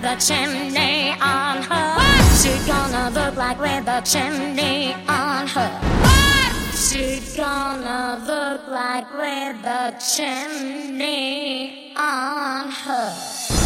with a chimney on her? What? She gonna look like with a chimney on her? What? She gonna look like with a chimney on her?